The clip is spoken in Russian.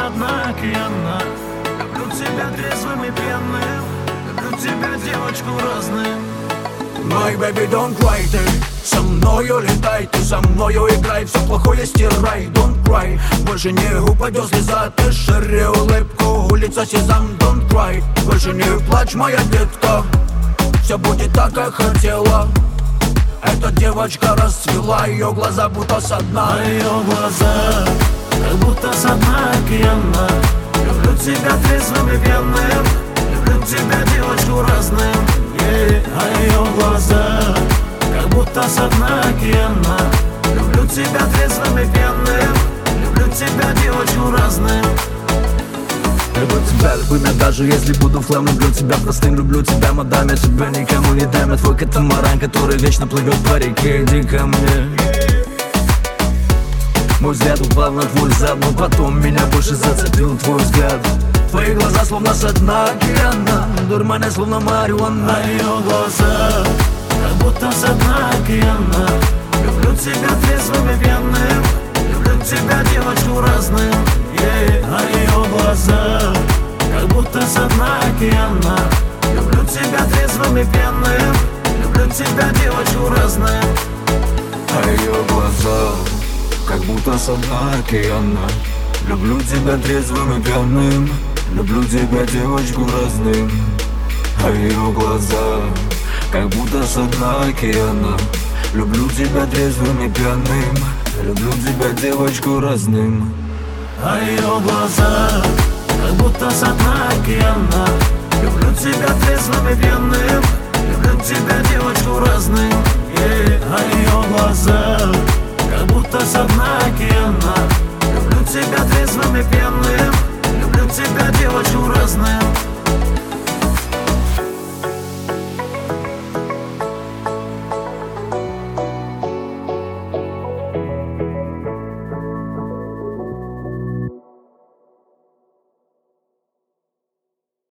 со дна океана. Люблю тебя трезвым и пьяным, люблю тебя, девочку, разным. My baby, don't cry, ты со мною летай, ты со мною играй, все плохое стирай, don't cry. Больше не упадет слеза, ты шире улыбку, улица Сезам, don't cry. Больше не плачь, моя детка, все будет так, как хотела. Эта девочка расцвела, ее глаза будто со дна. А ее глаза, как будто со дна океана. Люблю тебя трезвым и пьяным, люблю тебя, девочку, разным. А ее глаза, как будто со дна океана. Люблю тебя трезвым и пьяным, люблю тебя, девочку, разным. Люблю тебя, люблю меня, даже если буду флэм. Люблю тебя простым, люблю тебя, мадам. Я тебя никому не дам, я твой катамаран, который вечно плывет по реке. Иди ко мне. Мой взгляд упал на твой зад, но потом меня больше зацепил твой взгляд. Твои глаза словно со дна океана, дурманя словно марихуана. А ее глаза, как будто со дна океана. Люблю тебя трезвым и пьяным, люблю тебя, девочку, разным. А ее глаза, как будто со дна океана. Люблю тебя трезвым и пьяным, люблю тебя, девочку, разным. А ее глаза, как будто со дна океана. Люблю тебя трезвым и пьяным, люблю тебя, девочку, разным. А ее глаза, как будто со дна океана. Люблю тебя трезвым и пьяным, люблю тебя, девочку, разным. А ее глаза, как будто со дна океана. Люблю тебя трезвым и пьяным, люблю тебя, девочку, разным. А ее глаза, как будто со дна океана. Люблю тебя трезвым и пьяным, люблю тебя, девочку, разным.